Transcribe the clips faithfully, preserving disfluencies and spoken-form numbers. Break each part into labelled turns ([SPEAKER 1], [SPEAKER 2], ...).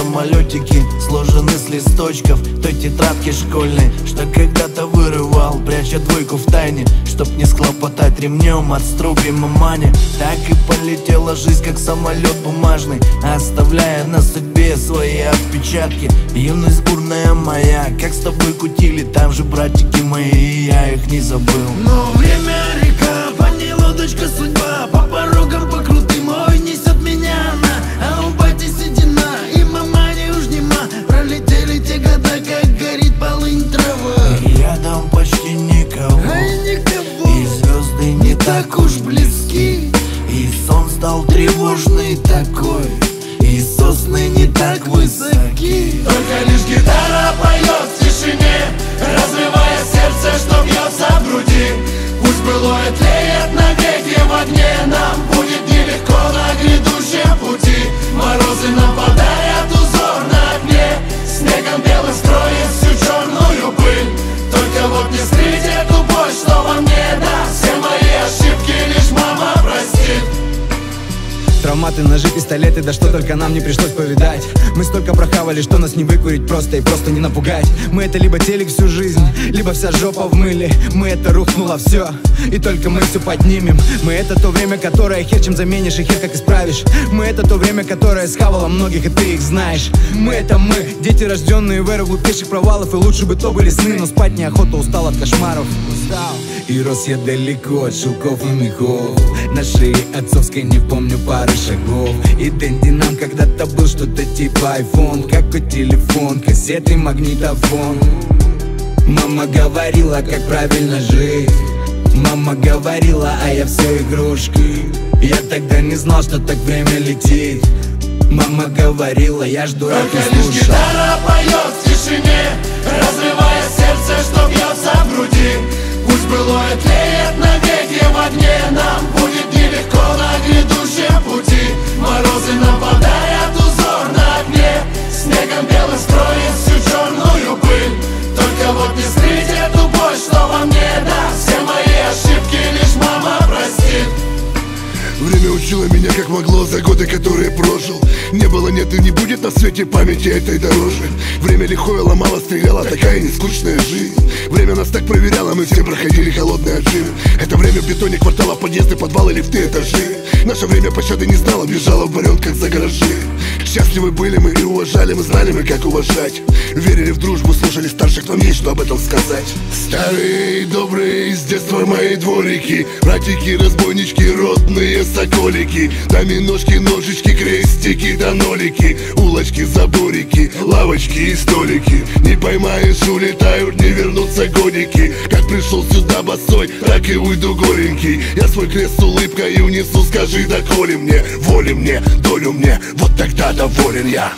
[SPEAKER 1] самолетики сложены с листочков той тетрадки школьной, что когда-то вырывал, пряча двойку в тайне, чтоб не схлопотать ремнем от строгой мамани. Так и полетела жизнь, как самолет бумажный, оставляя на судьбе свои отпечатки. Юность бурная моя, как с тобой кутили, там же братики мои, я их не забыл.
[SPEAKER 2] Но время река, по ней лодочка судьба, по порогам, по крутым, ой, несет меня она. А у бати седина, и мама не уж нема. Пролетели те года, как горит полынь трава.
[SPEAKER 1] Рядом почти никого,
[SPEAKER 2] Ай, никого.
[SPEAKER 1] и звезды не так уж близки, и сон стал тревожный такой, и сосны не так высоки.
[SPEAKER 2] Только лишь гитара поет в тишине, разрывая сердце, что бьется в груди. Пусть былое тлеет навеки в огне, нам будет нелегко на грядущем пути. Морозы нам подарят узор на окне, снегом белым строит всю черную пыль. Только вот не скрыть эту боль, что во мне, да, все мои ошибки лишь мама простит.
[SPEAKER 3] Травматы, ножи, пистолеты, да что только нам не пришлось повидать. Мы столько прохавали, что нас не выкурить просто и просто не напугать. Мы это либо телек всю жизнь, либо вся жопа в мыле. Мы это рухнуло все, и только мы все поднимем. Мы это то время, которое хер чем заменишь и хер как исправишь. Мы это то время, которое схавало многих, и ты их знаешь. Мы это мы, дети, рожденные в эру глупейших провалов. И лучше бы то были сны, но спать неохота, устал от кошмаров. Устал. И рос я далеко от шелков и мехов, на шее отцовской не помню пары шагов. И Дэнди нам когда-то был что-то типа айфон, какой телефон, кассеты, магнитофон. Мама говорила, как правильно жить, мама говорила, а я все игрушки. Я тогда не знал, что так время летит. Мама говорила, я ж дурак и слушал.
[SPEAKER 2] Только лишь гитара поет в тишине, разрывая сердце, что бьется в груди. Пусть былое тлеет навеки в огне, нам будет нелегко на грядущем пути. Морозы нам подарят узор на окне, снегом белым строит всю черную пыль. Только вот не скрыть эту боль, что во мне, да, все мои ошибки лишь мама простит.
[SPEAKER 4] Время учило меня как могло за годы, которые прожил. Не было, нет и не будет на свете памяти этой дороже. Время лихое ломало, стреляло, такая нескучная жизнь. Время нас так проверяло, мы все проходили холодные отжимы. Это время в бетоне квартала, подъезды, подвалы, лифты, этажи. Наше время пощады не знало, бежало в варенках за гаражи. Счастливы были мы и уважали, мы знали мы, как уважать. Верили в дружбу, слушали старших, нам есть что об этом сказать. Старые, добрые, с детства мои дворики, братики, разбойнички, родные соколики. Доминошки, ножички, крестики, да нолики, улочки, заборики, лавочки и столики. Не поймаешь, улетают, не вернутся годики. Как пришел сюда босой, так и уйду голенький. Я свой крест с улыбкой унесу, скажи, доколе мне, воли мне, долю мне, вот тогда доволен я.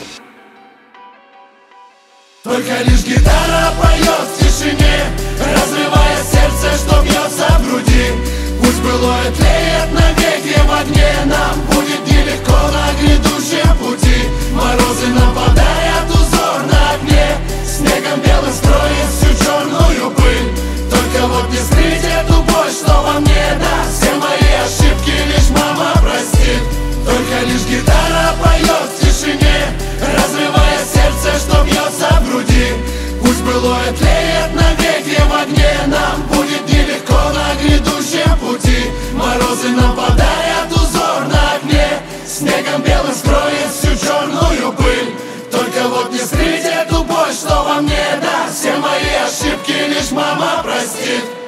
[SPEAKER 2] Только лишь гитара поет в тишине, разрывая сердце, что бьется в груди. Пусть былое тлеет навеки в огне, нам будет нелегко на грядущем пути. Морозы нам подарят узор на окне, снегом белым строит всю черную пыль. Только вот не скрыть эту боль, что во мне, да, все мои ошибки лишь мама простит. Только лишь гитара поет в тишине, разрывая сердце, что бьется в груди. Пусть былое тлеет навеки в огне, нам будет нелегко на грядущем пути. Морозы нам подарят узор на окне, снегом белым скроет всю черную пыль. Только вот не скрыть эту боль, что во мне, да, все мои ошибки лишь мама простит.